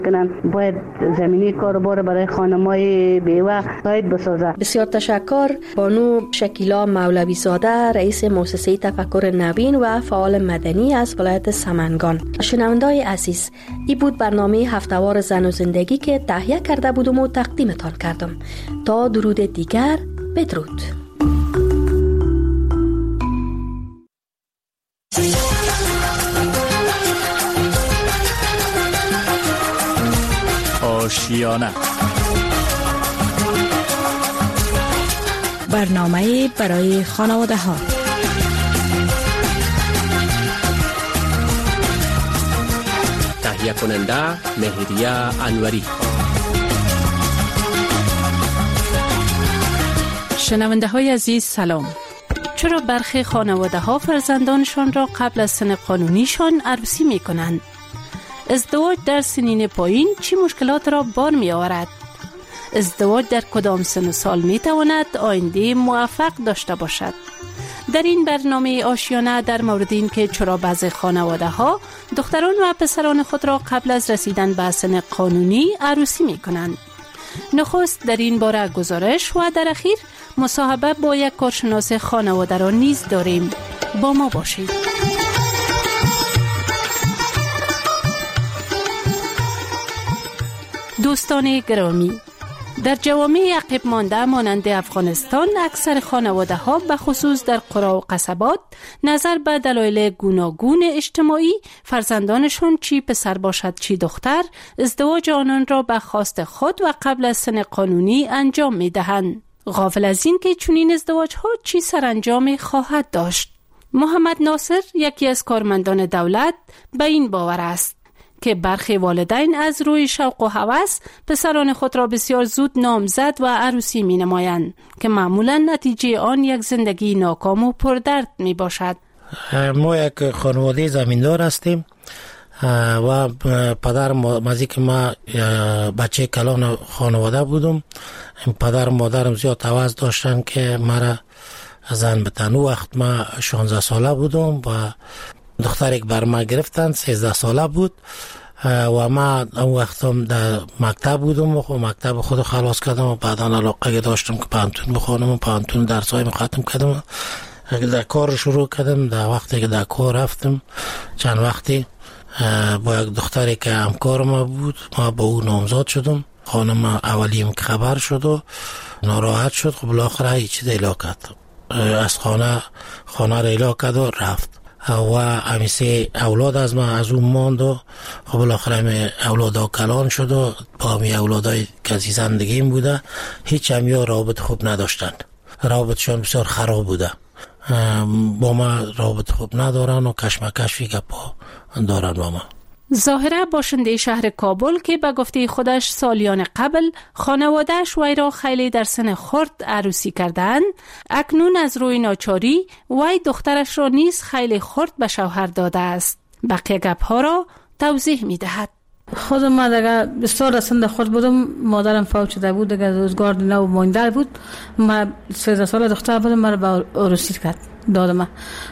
کنن. باید زمینی کاربار برای خانمای بیوه سایت بسازه. بسیار تشکر. بانو شکیلا مولوی زاده، رئیس مؤسسه تفکر نوین و فعال مدنی از ولایت سمنگان. شنونده‌های عزیز، این بود برنامه هفته‌وار زن و زندگی که تهیه کرده بودم و تقدیمتان کردم. تا درود دیگر، بدرود. آشیانه، برنامه برای خانواده ها. تهیه کننده مهریه انوری. شنونده های عزیز سلام. چرا برخی خانواده ها فرزندانشان را قبل از سن قانونیشان عروسی می کنند؟ ازدواج در سنین پایین چی مشکلات را بار می آورد؟ ازدواج در کدام سن و سال می تواند آینده موفق داشته باشد؟ در این برنامه آشیانه در مورد این که چرا بعضی خانواده ها دختران و پسران خود را قبل از رسیدن به سن قانونی عروسی می کنند. نخست در این باره گزارش و در اخیر مصاحبه با یک کارشناس خانواده را نیز داریم. با ما باشید. دوستان گرامی، در جوامع عقب مانده مانند افغانستان اکثر خانواده ها به خصوص در قرى و قصبات نظر به دلایل گوناگون اجتماعی فرزندانشون چی پسر باشد چی دختر ازدواج آنان را به خواست خود و قبل از سن قانونی انجام می دهند، غافل از این که چنین ازدواج ها چی سرانجام خواهد داشت. محمد ناصر یکی از کارمندان دولت به این باور است که برخی والدین از روی شوق و هوس پسران خود را بسیار زود نامزد و عروسی می نمایند که معمولا نتیجه آن یک زندگی ناکام و پردرد می باشد. ما یک خانواده زمیندار هستیم و پدر مازی که ما بچه کلان خانواده بودم. پدر و مادرم زیاد هوس داشتن که مرا زن بتن. وقت ما 16 ساله بودم و دختر یک بر ما گرفتن، 13 ساله بود و ما اون وقتم در مکتب بودم و مکتب خود خلاص کردم و بعدا علاقه داشتم که پانتون بخونم و پانتون درسای ختم کردم. در کار شروع کردم. در وقتی که در کار رفتم چند وقتی با یک دختری که همکار ما بود ما با او نامزد شدم. خانم اولیم که خبر شد و ناراحت شد. خب بالاخره هیچ چیز ایلا کرد، از خانه را ایلا کرد و رفت و همیشه اولاد از ما از اون ماند و خب بالاخره همی اولادا کلان شد و با همی اولادای که از زندگیم بوده هیچ همی رابط خوب نداشتند. رابطشان بسیار خراب بوده. با ما رابط خوب ندارن و کشمکشی که پا دارن با ما. ظاهره باشنده شهر کابل که به گفته خودش سالیان قبل خانواده‌اش وی را خیلی در سن خرد عروسی کردند، اکنون از روی ناچاری وی دخترش را نیز خیلی خرد به شوهر داده است. بقیه گپ‌ها را توضیح می‌دهد. خودم ما دیگه بسیار سن خرد بودم. مادرم فوت شده بود، دیگه روزگار نو مانده بود. ما 13 ساله دختر بودم، مرا به عروسی کرد. دادم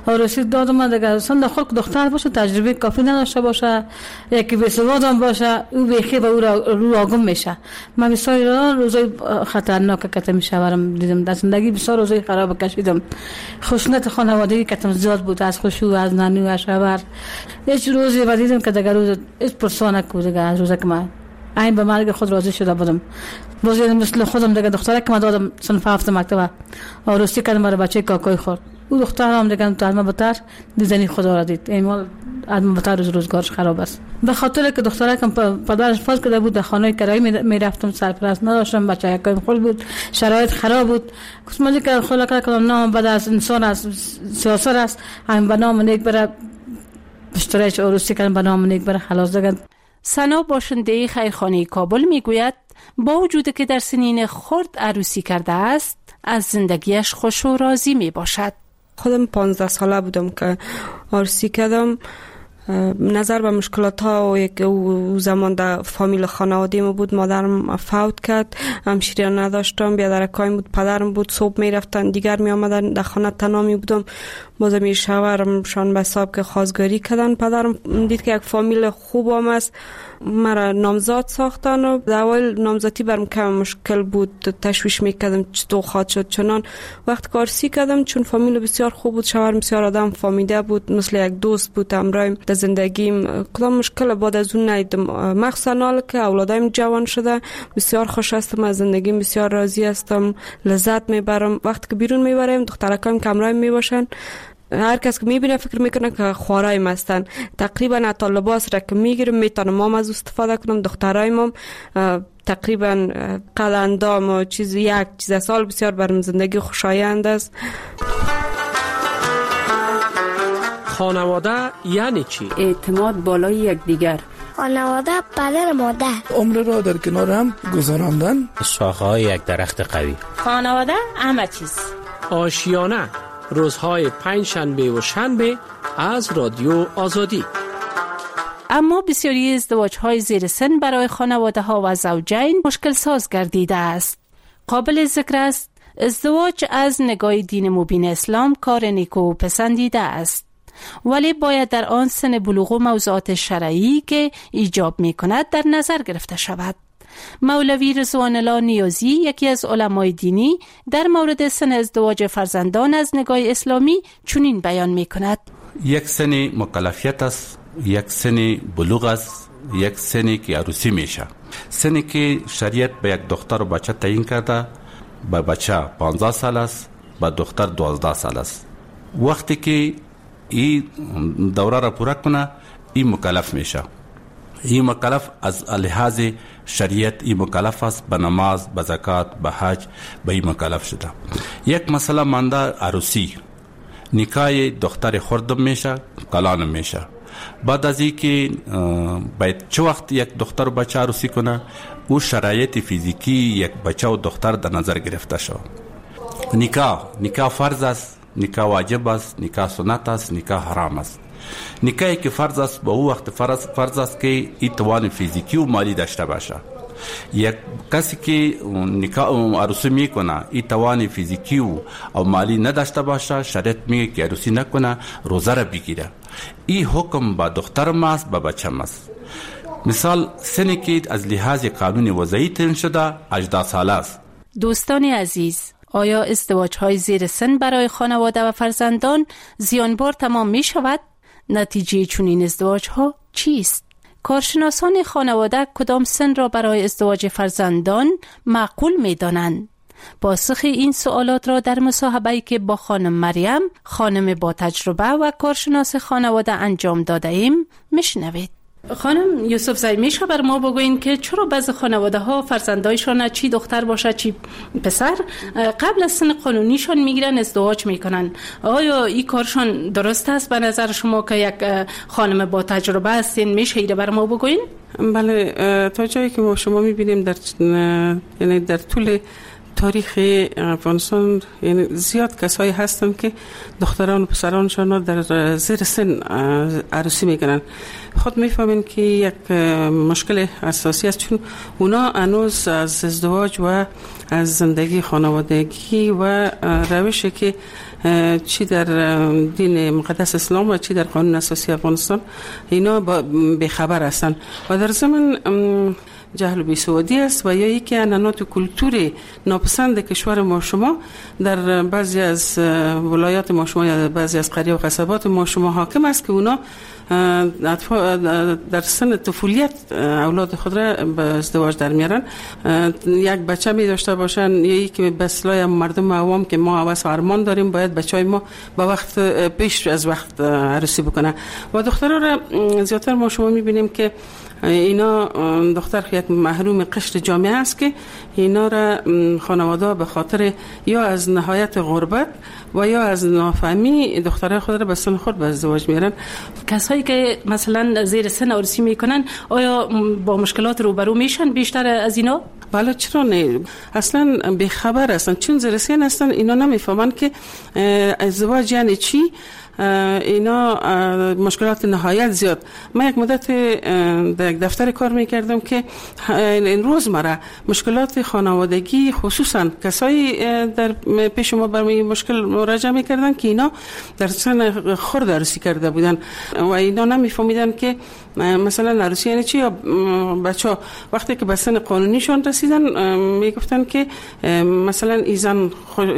دیگه سن خود دختر باشه، تجربه کافی نداشته باشه، یکی بی سواد هم باشه، او بیخی به او رو آگم میشه. من بسیار روزای خطرناک کتم شوارم دیدم. در زندگی بسیار روزای خراب کشیدم. خشونت خانوادگی کتم زیاد بود، از خشوع، از نانو، از شوهر. هیچ روزی و دیدم که دیگه روز هیچ پرسانه کو دیگه از روزی که من این به مرگ خود راضی شده بودم. باز مثل خودم دیگه دختره که من دادم صنف هفت مکتب عروسی کردم برای بچه کاکای خورد. او دختر هم دیگه تا بتر دیدنی خدا را دید. این مال ادم بتر روزگارش خراب است. به خاطر که دختره که پدرش فوت کرده بود، در خانه کرایی می رفتم، سرپرست نداشتم، بچه یکای خود بود، شرایط خراب بود. قسمتی که خدا کردم نام بعد از انسان است، سیاست است، همین به نام نیک بره اشتراک عروسی کردن، به نام نیک بره خلاص دیگه. سنا باشنده خیرخانه کابل میگوید با وجود که در سنین خرد عروسی کرده است، از زندگیش خوش و راضی می باشد. خودم 15 ساله بودم که عروسی کردم. نظر به مشکلات ها و یک زمان در فامیل خانواده ما بود. مادرم فوت کرد، همشیره نداشتم، بیادرکایم بود، پدرم بود، صبح می رفتن دیگر می آمدن، در خانه تنها می بودم. بازم این شوهرمشان به حساب که خواستگاری کردن. پدرم دید که یک فامیل خوب هم است، مرا نامزاد ساختن و در اول نامزادی برم کم مشکل بود، تشویش میکردم چطور خواهد شد. چنان وقت کارسی کردم چون فامیل بسیار خوب بود، شوهرم بسیار آدم فامیده بود، مثل یک دوست بود همراهم در زندگیم. کدام مشکل بعد از اون ندیدم، مخصوصا حالا که اولادایم جوان شده بسیار خوش هستم از زندگیم، بسیار راضی هستم، لذت میبرم. وقتی که بیرون میبرم دخترکام که همراهم میباشن، هر کس که میبینه فکر میکنه که خوارایم هستن. تقریبا حتی لباس را که میگیرم میتونم مام از استفاده کنم. دخترایم هم تقریبا قلندام و یک چیز سال بسیار برم زندگی خوشایند است. خانواده یعنی چی؟ اعتماد بالای یکدیگر. خانواده پدر مادر. عمر را در کنار هم گذراندن. شاخه‌های یک درخت قوی. خانواده همه چیز. آشیانه روزهای پنجشنبه و شنبه از رادیو آزادی. اما بسیاری ازدواج‌های زیر سن برای خانواده‌ها و زوجین مشکل ساز گردیده است. قابل ذکر است ازدواج از نگاه دین مبین اسلام کار نیکو و پسندیده است، ولی باید در آن سن بلوغ و موضوعات شرعی که ایجاب می‌کند در نظر گرفته شود. مولوی رضوان الله نیازی، یکی از علمای دینی، در مورد سن ازدواج فرزندان از نگاه اسلامی چنین بیان می‌کند: یک سن مکلفیت است، یک سن بلوغ است، یک سنی که عروسی میشه. سنی که شریعت به یک دختر و بچه تعیین کرده، به بچه 15 سال است، به دختر 12 سال است. وقتی که این دوره را پورا کنه این مکلف میشه. این مکلف از لحاظ شریعت این مکلف است، به نماز، به زکات، به حج، به این مکلف شده. یک مسئله مانده عروسی، نکاح دختر خردم میشه، کلانم میشه. بعد از این که باید چه وقت یک دختر و بچه عروسی کنه، او شرایط فیزیکی یک بچه و دختر در نظر گرفته شد. نکاح فرض است، نکاح واجب است، نکاح سنت است، نکاح حرام است. نکاحی که فرض است به او وقت فرض است که این توان فیزیکی و مالی داشته باشه. یک کسی که نکاح عروسی میکنه این توان فیزیکی و مالی نداشته باشه، شریعت میگه که عروسی نکنه، روزه را بگیره. این حکم با دخترم است، با بچم است. مثال سنی که از لحاظ قانون وضعی تعیین شده 18 ساله است. دوستان عزیز، آیا ازدواج‌های زیر سن برای خانواده و فرزندان زیانبار تمام می شود؟ نتیجه چنین ازدواج‌ها چیست؟ کارشناسان خانواده کدام سن را برای ازدواج فرزندان معقول می دانند؟ پاسخ این سوالات را در مصاحبه‌ای که با خانم مریم، خانم با تجربه و کارشناس خانواده انجام داده ایم میشنوید. خانم یوسف زی، میشه بر ما بگوین که چرا بعضی خانواده ها فرزندایشان چی دختر باشه چی پسر قبل از سن قانونیشان میگیرن ازدواج میکنن؟ آیا این کارشان درست است به نظر شما که یک خانم با تجربه هستین؟ میشه ایره بر ما بگوین؟ بله، تا جایی که ما شما میبینیم در طول تاریخ افغانستان یعنی زیاد کسایی هستن که دختران و پسرانشان در زیر سن عروسی میکنن. خود میفهمین که یک مشکل اساسی است، چون اونا هنوز از ازدواج و از زندگی خانوادگی و روشی که چی در دین مقدس اسلام و چی در قانون اساسی افغانستان اینا بخبر هستن و در ضمن جهل و بیسوادی است و یا یکی عنعنات و کلتور ناپسند کشور ما شما در بعضی از ولایات ما شما یا بعضی از قریه و قصبات ما شما حاکم است که اونا در سن طفولیت اولاد خود را به ازدواج در میارن. یک بچه می داشته باشن یا یکی به اصطلاح مردم عوام که ما هوس و ارمان داریم باید بچهای ما به وقت پیش از وقت عروسی بکنه و دخترها را زیادتر ما شما میبینیم که اینا دختر یک محروم قشر جامعه است که اینا را خانواده به خاطر یا از نهایت غربت و یا از نافهمی دخترای خود را به سن خود به ازدواج میارن. کسایی که مثلا زیر سن عروسی میکنن آیا با مشکلات روبرو میشن بیشتر از اینا؟ بله، چرا نه؟ اصلا بیخبر هستن، چون زیر سن هستن، اینا نمیفهمن که ازدواج یعنی چی اینا مشکلات نهایت زیاد. من یک مدت در یک دفتر کار میکردم که این روزمره مشکلات خانوادگی، خصوصا کسایی در پیش ما برای مشکل مراجعه میکردن که اینا در سن خرد عروسی کرده بودن و اینا نمیفهمیدن که مثلا عروسی یعنی چی. یا بچه وقتی که به سن قانونیشون رسیدن میگفتن که مثلا این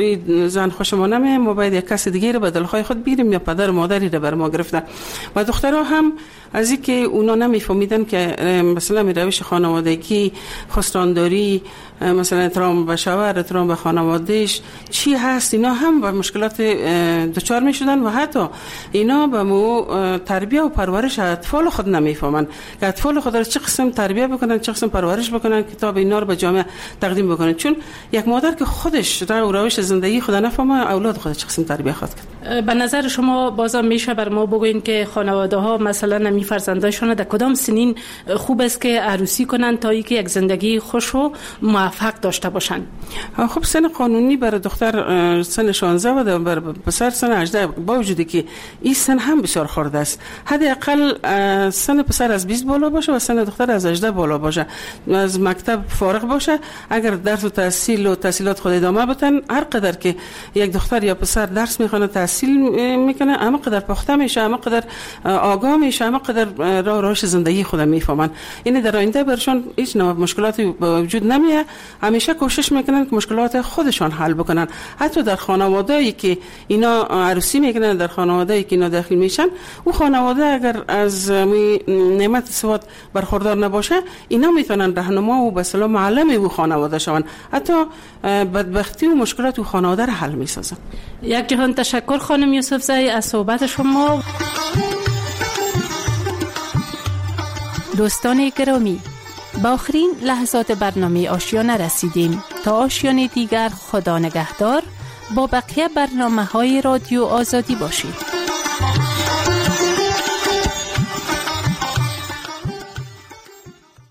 زن خوشمانمه، ما باید یک کس دیگه رو به دلخواه خود بیریم یا پدر و مادری رو بر ما گرفتن. و دخترها هم از این که اونا نمیفهمیدن که مثلا روش خانوادگی، خواستانداری، مثلا احترام به شوهر، احترام به خانوادهش چی هست، اینا هم با مشکلات دچار میشدن و حتی اینا به مو تربیت و پرورش اطفال خود نمیفهمن که اطفال خود را چه قسم تربیت بکنن، چه قسم پرورش بکنن که تا اینا رو به جامعه تقدیم بکنن. چون یک مادر که خودش روش زندگی خود نفهمه، اولاد خود چه قسم تربیت خواهد کرد. به نظر شما بازم میشه بر ما بگوین که خانواده ها مثلا نمی فرزنداشون در کدام سنین خوب است که عروسی کنن تا اینکه یک زندگی خوش و موفق داشته باشن؟ خب سن قانونی برای دختر سن 16 و برای پسر سن 18، با وجودی که این سن هم بسیار خرد است. حداقل سن پسر از 20 بالا باشه و سن دختر از 18 بالا باشه، از مکتب فارغ باشه. اگر درس و تحصیل و تحصیلات خود ادامه بدن، هر قدر که یک دختر یا پسر درس میخونه، تحصیل میکنه، اما قدر پخته میشه، اما قدر آگاه میشه، اما قدر روش زندگی خود میفهمن. این در آینده برشون هیچ نوع مشکلاتی وجود نمیاد. همیشه کوشش میکنن که مشکلات خودشان حل بکنن. حتی در خانواده‌ای که اینا عروسی میکنن، در خانواده‌ای که اینا داخل میشن، او خانواده اگر از نعمت سواد برخوردار نباشه، اینا میتونن راهنما و به اصطلاح معلم او خانواده شون. حتی بدبختی و مشکلات او خانواده را حل میسازن. یک جهان تشکر خانم یوسفزئی از صحبت شما. دوستان گرامی، با آخرین لحظات برنامه آشیانه رسیدیم. تا آشیانه دیگر، خدا نگهدار. با بقیه برنامه‌های رادیو آزادی باشید.